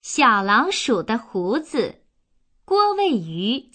小老鼠的胡子，郭卫鱼。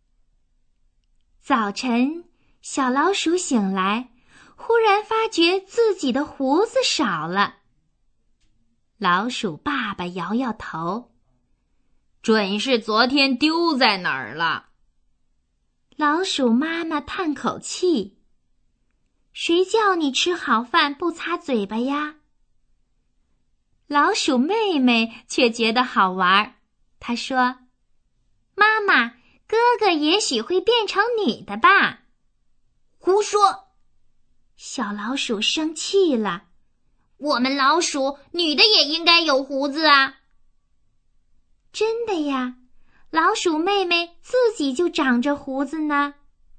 早晨，小老鼠醒来，忽然发觉自己的胡子少了。老鼠爸爸摇摇头， 准是昨天丢在哪儿了。 老鼠妈妈叹口气，谁叫你吃好饭不擦嘴巴呀？老鼠妹妹却觉得好玩，她说：妈妈，哥哥也许会变成女的吧？ 胡说！ 小老鼠生气了， 我们老鼠女的也应该有胡子啊。 真的呀，老鼠妹妹自己就长着胡子呢。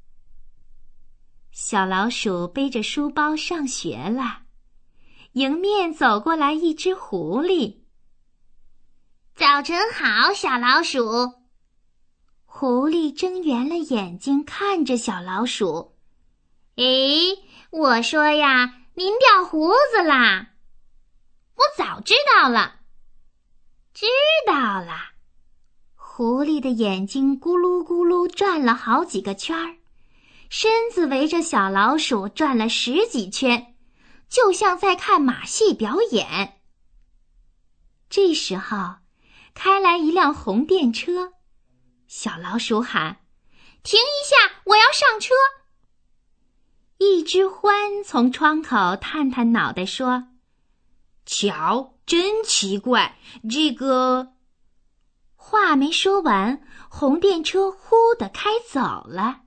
小老鼠背着书包上学了，迎面走过来一只狐狸。 早晨好，小老鼠。 狐狸睁圆了眼睛看着小老鼠。 诶，我说呀，您掉胡子啦。我早知道了。 知道了。狐狸的眼睛咕噜咕噜转了好几个圈儿，身子围着小老鼠转了10几圈，就像在看马戏表演。这时候，开来一辆红电车，小老鼠喊： 停一下，我要上车。 一只獾从窗口探探脑袋说： 瞧，真奇怪，这个…… 话没说完，红电车呼地开走了。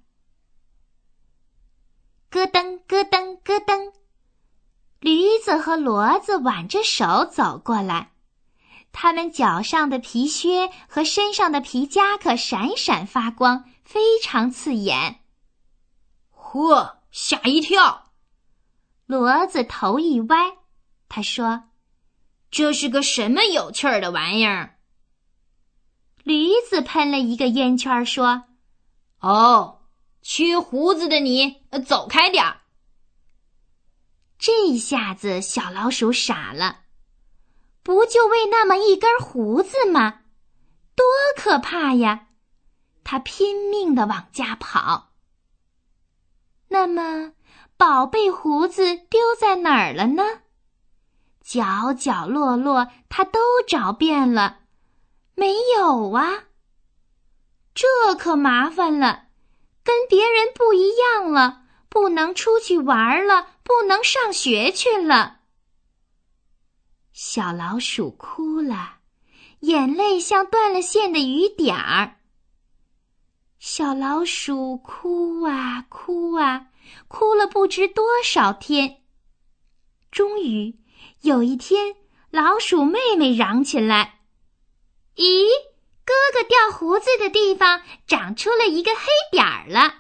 咯噔咯噔咯噔，驴子和骡子挽着手走过来，他们脚上的皮靴和身上的皮夹克闪闪发光，非常刺眼。 嚯，吓一跳！ 骡子头一歪，他说： 这是个什么有趣儿的玩意儿？ 驴子喷了一个烟圈说： 哦，缺胡子的你，走开点儿。 这下子小老鼠傻了，不就为那么一根胡子吗？多可怕呀！它拼命地往家跑。那么，宝贝胡子丢在哪儿了呢？角角落落，它都找遍了，没有啊。这可麻烦了，跟别人不一样了，不能出去玩了，不能上学去了。小老鼠哭了，眼泪像断了线的雨点儿。小老鼠哭啊哭啊，哭了不知多少天。终于有一天，老鼠妹妹嚷起来：咦，哥哥掉胡子的地方长出了一个黑点儿了。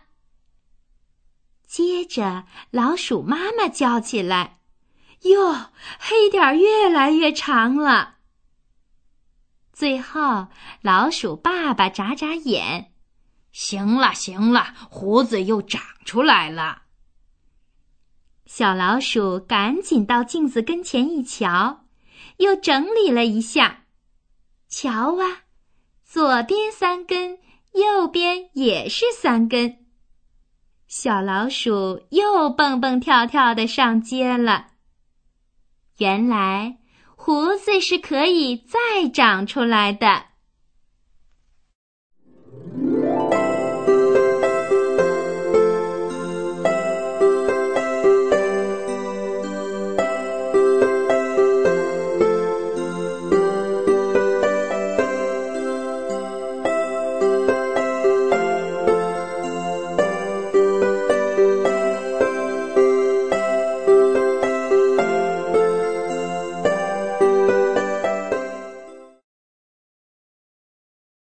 接着老鼠妈妈叫起来：哟，黑点儿越来越长了。最后老鼠爸爸眨眨眼： 行了行了，胡子又长出来了。 小老鼠赶紧到镜子跟前一瞧，又整理了一下。瞧啊，左边3根，右边也是3根。小老鼠又蹦蹦跳跳地上街了。原来，胡子是可以再长出来的。